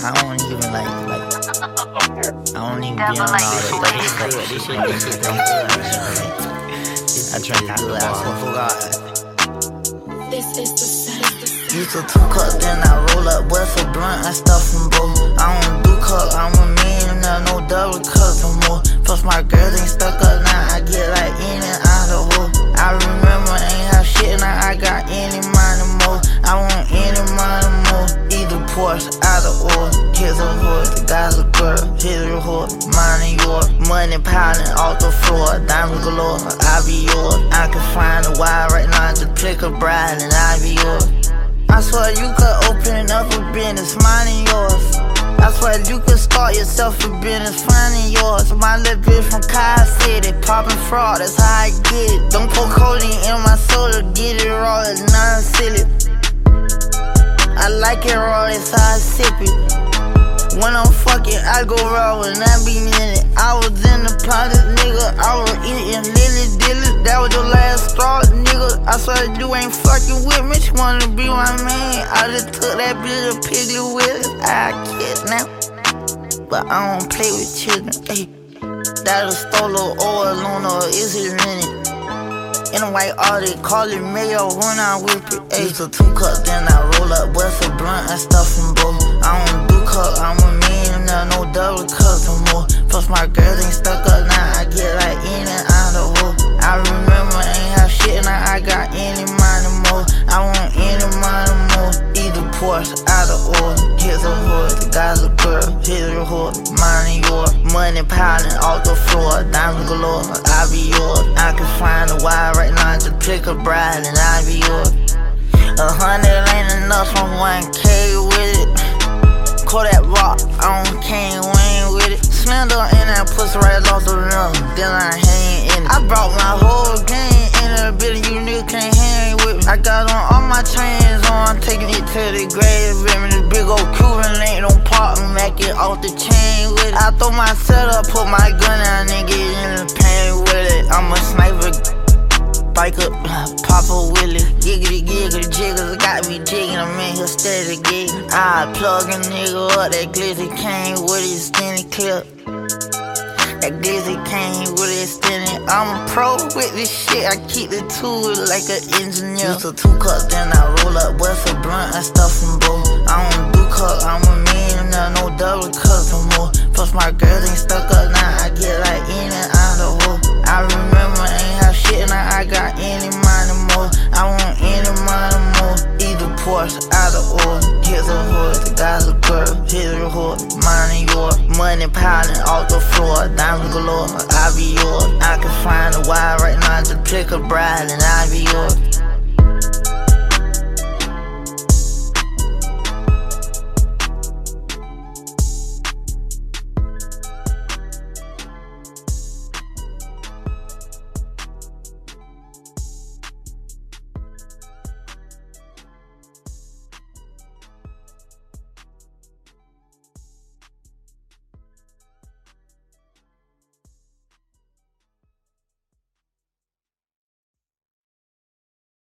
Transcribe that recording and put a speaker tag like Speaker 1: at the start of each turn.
Speaker 1: I don't even I don't even be on all that. This shit don't I drink good, I swear for God.
Speaker 2: This is the sound.
Speaker 1: Used to 2 cups, then I roll up, what's a blunt, I stuff from both. I don't do cup, I'm a millionaire, no double cups no more. Plus my girls ain't stuck up, now I get like in and out of hole. I remember ain't have shit, now I got any money more. I want any money more, either Porsche, out of oil. Kids a horse, the guys a girl, hit a horse, mine and yours. Money piling off the floor, diamonds galore, I be yours. I can find a wire right now, just pick a bride and I be yours. I swear you could open up a business, mine and yours. I swear you could start yourself a business, finding yours. My little bitch from Kyle City, poppin' fraud, that's how I get it. Don't put codeine in my soda, get it raw, it's not silly. I like it raw, that's how I sip it. When I'm fucking, I go raw when I be in it. I was in the pocket, nigga, I was eating lily dilly. That was your last straw, nigga. I swear you ain't fucking with me, she wanna be my man. I just took that bitch a piggly with it. I kidnap, but I don't play with children. Ay, that a stolo or a Luna, is it in it? In a white Audi, call it mayo when I whip it. Ayy, so 2 cups, then I roll up, bust a blunt, I stuff from both. I don't do cup, I'm a millionaire, no double cups no more. Plus my girls ain't stuck up, now I get like in and out of hole. I remember ain't have shit, now I got any money more. I want any money more, either Porsche, out of oil. Kids a horse, the guys a girl, hit a horse, mine and yours. Money piling off the floor, diamonds galore, I be yours. I can find a wire right now, just pick a bride and I be yours. 100 ain't enough from 1K with it. Call that rock, I don't can't win with it. Slender in that pussy right off the rim, then I hang in it. I brought my whole gang in a bit, you niggas can't hang with me. I got on all my chains on, taking it to the grave with me. The big old Cuban ain't no part, make it off the chain with it. I throw my setup, put my gun down and get in the pain with it. I'm a sniper. Bike up, pop a willy, giggity giggity jiggles, got me jigging, I'm in here steady gigging. I plug a nigga up, that glizzy came with it, skinny clip. That glizzy came with it, skinny. I'm a pro with this shit, I keep the tool like an engineer. Used to 2 cups, then I roll up, bust a blunt, I stuff from both. I don't do cup, I'm a millionaire, no double cups no more. Plus my girls ain't stuck up, now I get like in and out of hole. I remember ain't have shit, now I got any money more. I want any money more, either Porsche, out of oil. Kids a horse, the guys a girl, hit a horse, mine and yours. Money piling off the floor, diamonds galore, I be yours. I can find a wire right now, just pick a bride and I be yours.